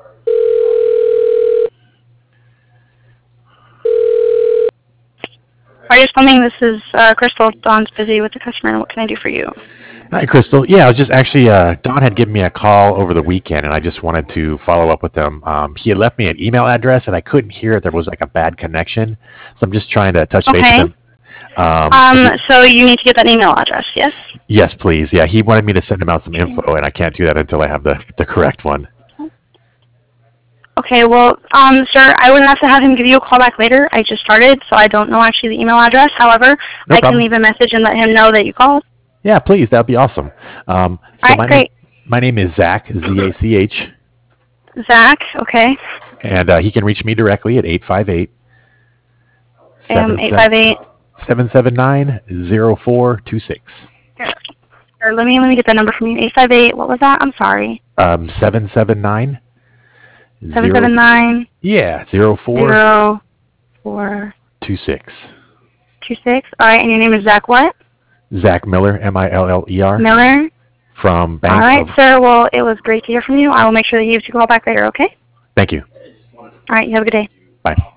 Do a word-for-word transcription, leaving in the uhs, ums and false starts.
Artist Plumbing, this is uh, Crystal. Don's busy with the customer. What can I do for you? Hi, Crystal. Yeah, I was just actually, uh, Don had given me a call over the weekend, and I just wanted to follow up with him. Um, he had left me an email address, and I couldn't hear it. There was like a bad connection. So I'm just trying to touch base with Okay. him. Um, if Um, he, so you need to get that email address, yes? yes, please. Yeah, he wanted me to send him out some info, and I can't do that until I have the, the correct one. Okay, well, um, sir, I would have to have him give you a call back later. I just started, so I don't know actually the email address. However, No I can problem. leave a message and let him know that you called. Yeah, please. That'd be awesome. Um, so All right, my name great. my name is Zach, Z A C H, Zach, okay. and uh, he can reach me directly at eight five eight, Um, seven eight five eight. seven nine, zero four two six. Or let me let me get that number from you. Eight five eight. What was that? I'm sorry. Um, seven seven nine, Seven seven nine yeah, zero four zero four two six. two six. All right, and your name is Zach what? Zach Miller, M I L L E R, Miller. from Bank All right, of. sir. Well, it was great to hear from you. I will make sure that he gives you a call back later. Okay. Thank you. All right. You have a good day. Bye.